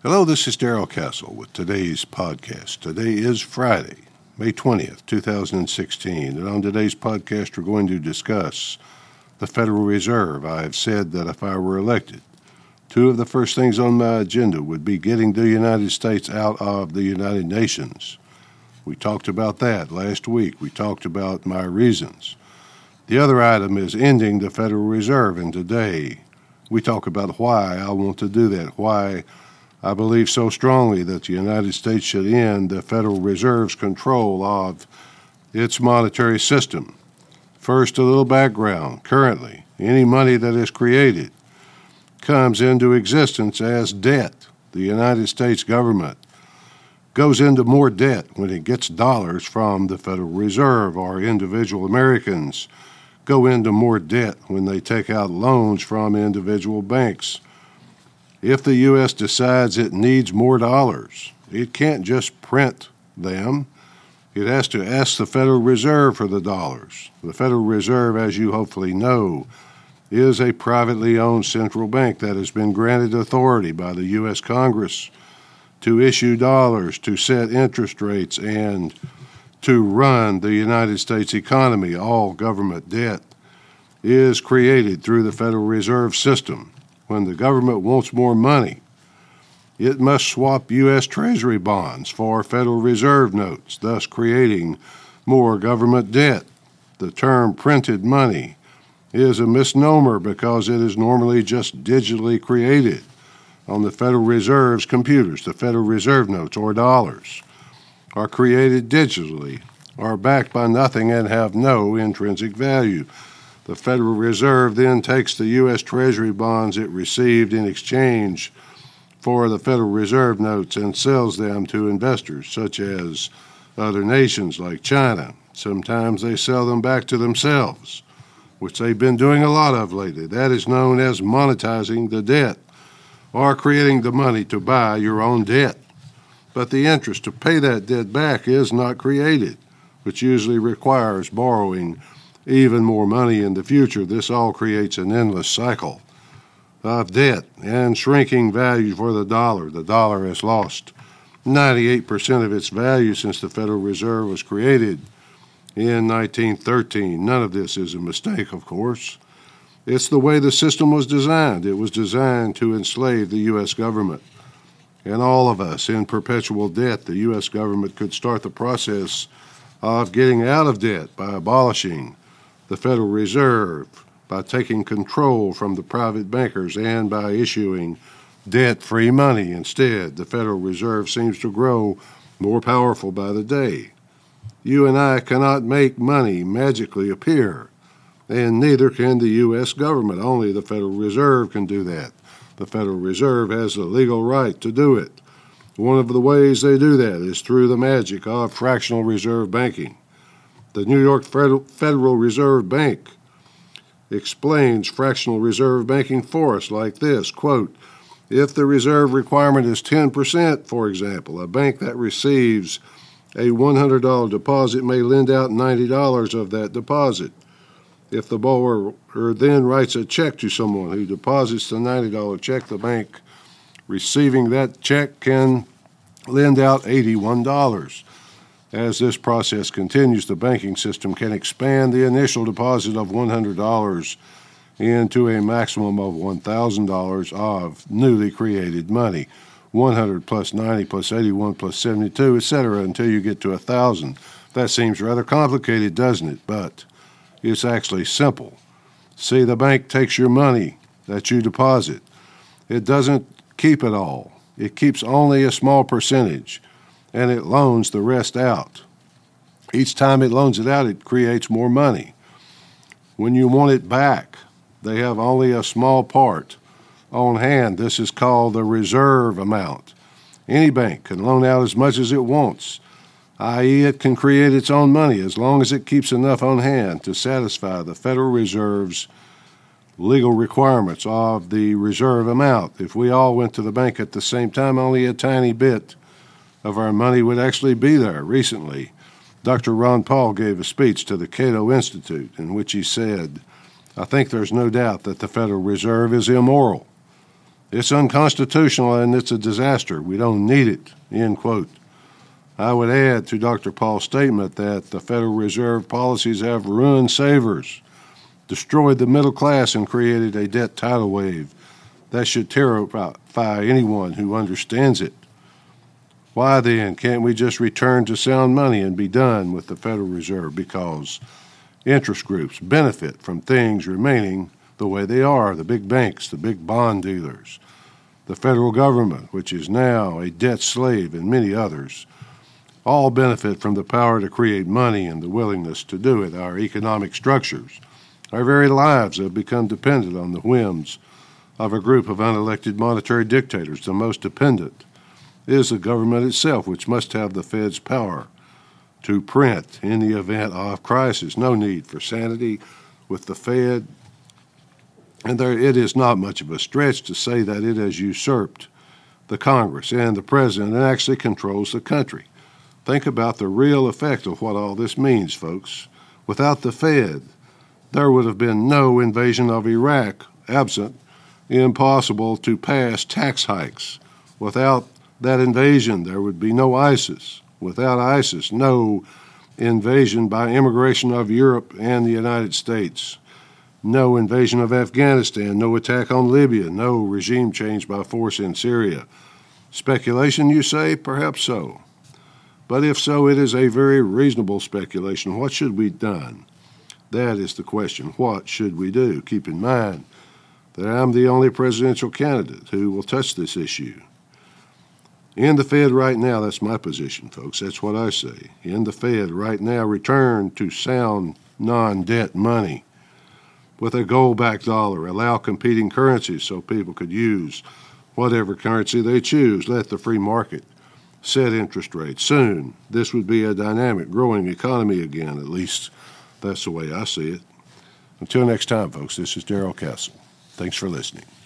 Hello, this is Darrell Castle with today's podcast. Today is Friday, May 20th, 2016, and on today's podcast we're going to discuss the Federal Reserve. I have said that if I were elected, two of the first things on my agenda would be getting the United States out of the United Nations. We talked about that last week. We talked about my reasons. The other item is ending the Federal Reserve, and today we talk about why I want to do that, why I believe so strongly that the United States should end the Federal Reserve's control of its monetary system. First, a little background. Currently, any money that is created comes into existence as debt. The United States government goes into more debt when it gets dollars from the Federal Reserve, or individual Americans go into more debt when they take out loans from individual banks. If the U.S. decides it needs more dollars, it can't just print them. It has to ask the Federal Reserve for the dollars. The Federal Reserve, as you hopefully know, is a privately owned central bank that has been granted authority by the U.S. Congress to issue dollars, to set interest rates, and to run the United States economy. All government debt is created through the Federal Reserve System. When the government wants more money, it must swap U.S. Treasury bonds for Federal Reserve notes, thus creating more government debt. The term printed money is a misnomer because it is normally just digitally created on the Federal Reserve's computers. The Federal Reserve notes, or dollars, are created digitally, are backed by nothing, and have no intrinsic value. The Federal Reserve then takes the U.S. Treasury bonds it received in exchange for the Federal Reserve notes and sells them to investors, such as other nations like China. Sometimes they sell them back to themselves, which they've been doing a lot of lately. That is known as monetizing the debt, or creating the money to buy your own debt. But the interest to pay that debt back is not created, which usually requires borrowing even more money in the future. This all creates an endless cycle of debt and shrinking value for the dollar. The dollar has lost 98% of its value since the Federal Reserve was created in 1913. None of this is a mistake, of course. It's the way the system was designed. It was designed to enslave the U.S. government and all of us in perpetual debt. The U.S. government could start the process of getting out of debt by abolishing the Federal Reserve, by taking control from the private bankers, and by issuing debt-free money instead. The Federal Reserve seems to grow more powerful by the day. You and I cannot make money magically appear, and neither can the U.S. government. Only the Federal Reserve can do that. The Federal Reserve has the legal right to do it. One of the ways they do that is through the magic of fractional reserve banking. The New York Federal Reserve Bank explains fractional reserve banking for us like this, quote, if the reserve requirement is 10%, for example, a bank that receives a $100 deposit may lend out $90 of that deposit. If the borrower then writes a check to someone who deposits the $90 check, the bank receiving that check can lend out $81. As this process continues, the banking system can expand the initial deposit of $100 into a maximum of $1,000 of newly created money. 100 plus 90 plus 81 plus 72, etc., until you get to 1,000. That seems rather complicated, doesn't it? But it's actually simple. See, the bank takes your money that you deposit. It doesn't keep it all. It keeps only a small percentage, and it loans the rest out. Each time it loans it out, it creates more money. When you want it back, they have only a small part on hand. This is called the reserve amount. Any bank can loan out as much as it wants, i.e., it can create its own money as long as it keeps enough on hand to satisfy the Federal Reserve's legal requirements of the reserve amount. If we all went to the bank at the same time, only a tiny bit of our money would actually be there. Recently, Dr. Ron Paul gave a speech to the Cato Institute in which he said, I think there's no doubt that the Federal Reserve is immoral. It's unconstitutional and it's a disaster. We don't need it, end quote. I would add to Dr. Paul's statement that the Federal Reserve policies have ruined savers, destroyed the middle class, and created a debt tidal wave that should terrify anyone who understands it. Why then can't we just return to sound money and be done with the Federal Reserve? Because interest groups benefit from things remaining the way they are, the big banks, the big bond dealers, the federal government, which is now a debt slave, and many others, all benefit from the power to create money and the willingness to do it. Our economic structures, our very lives have become dependent on the whims of a group of unelected monetary dictators. The most dependent is the government itself, which must have the Fed's power to print in the event of crisis. No need for sanity with the Fed. And it is not much of a stretch to say that it has usurped the Congress and the president and actually controls the country. Think about the real effect of what all this means, folks. Without the Fed, there would have been no invasion of Iraq, absent impossible to pass tax hikes. Without that invasion, there would be no ISIS. Without ISIS, no invasion by immigration of Europe and the United States. No invasion of Afghanistan, no attack on Libya, no regime change by force in Syria. Speculation, you say? Perhaps so. But if so, it is a very reasonable speculation. What should be done? That is the question. What should we do? Keep in mind that I'm the only presidential candidate who will touch this issue. In the Fed right now, that's my position, folks. That's what I say. In the Fed right now, return to sound non-debt money with a gold-backed dollar. Allow competing currencies so people could use whatever currency they choose. Let the free market set interest rates. Soon, this would be a dynamic, growing economy again. At least that's the way I see it. Until next time, folks, this is Darrell Castle. Thanks for listening.